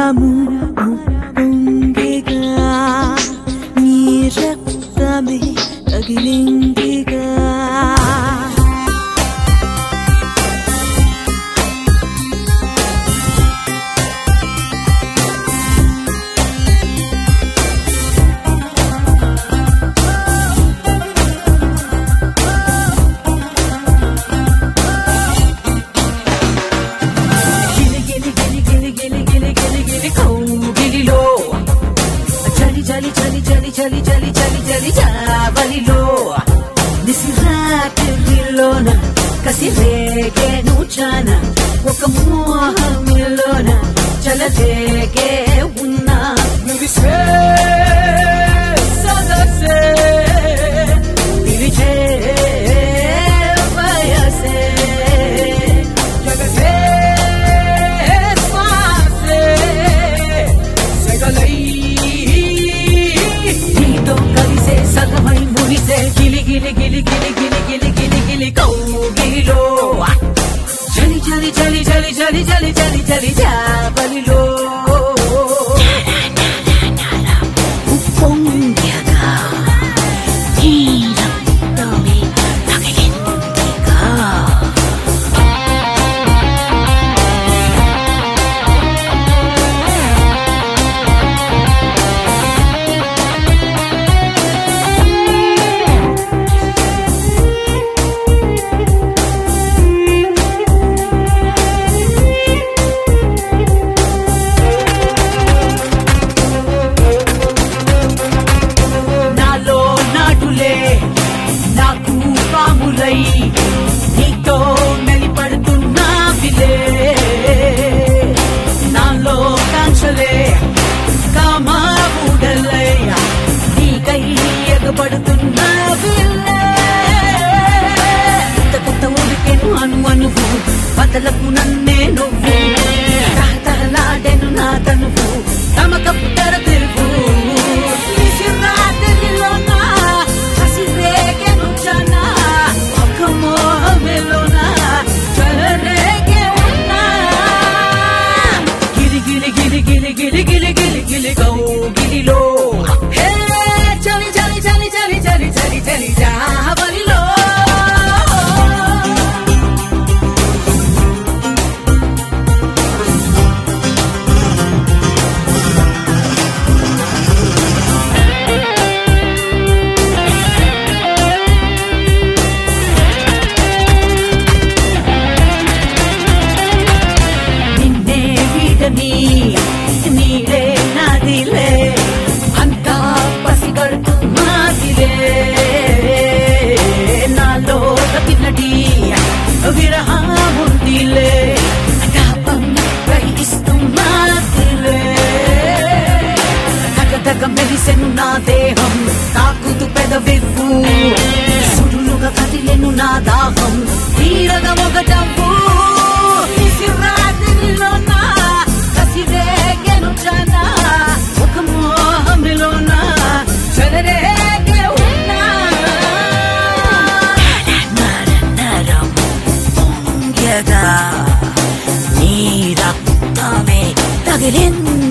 నరము పొంగెగా నీ రక్తమే తగిలిందిగా చలి చలి చలి చలి జావలిలో నిసిరాత్రిలోన కసిరేగేను చాన ఒక మోహమిలోన చలరేగే ఉన్నా మురిసే సదసే పిలిచే వయసే జగసే శ్వాసే సగలై సగమై మురిసే గిలి గిలి గిలి గిలి గిలి గిలి గిలి గిలి కౌగిలిలో చలి చలి చలి చలి చలి చలి చలి చలి జాబలిలో ఉప్పొంగగా నీ రక్తమే తగిలిందిగా నాకు పాములై నీతో మెలిపడుతున్నావిలే నాలో కాంక్షలే కామావుడలై నీకై ఎగబడుతున్నావిలే కొత్త కొత్త ఊరికేను అనువు బదలకు నన్నే నువ్వు తహతహలాడెను నా తనువు తమకపు తెర తెలుగు గిలిలో చలి చలి చలి చలి చలి చలి చలి జాబలిలో నిన్నే వీడని నీడే నాదిలే అంతా పసిగడుతున్నాదిలే నాలో తగినటి విరహముందిలే తాపం గ్రహిస్తున్నాదిలే తగదగ మెరిసెను నా దేహం తాకుతూ పెదవివ్వు సుడులుగా కదిలెను నా దాహం తీరగా ఒకటవ్వు రాత్రిలో నా కసిరేగెను జన ఒక మోహమిలోన చలరేగే ఉన్నా నరం పొంగెగా నీ రక్తమే తగిలింది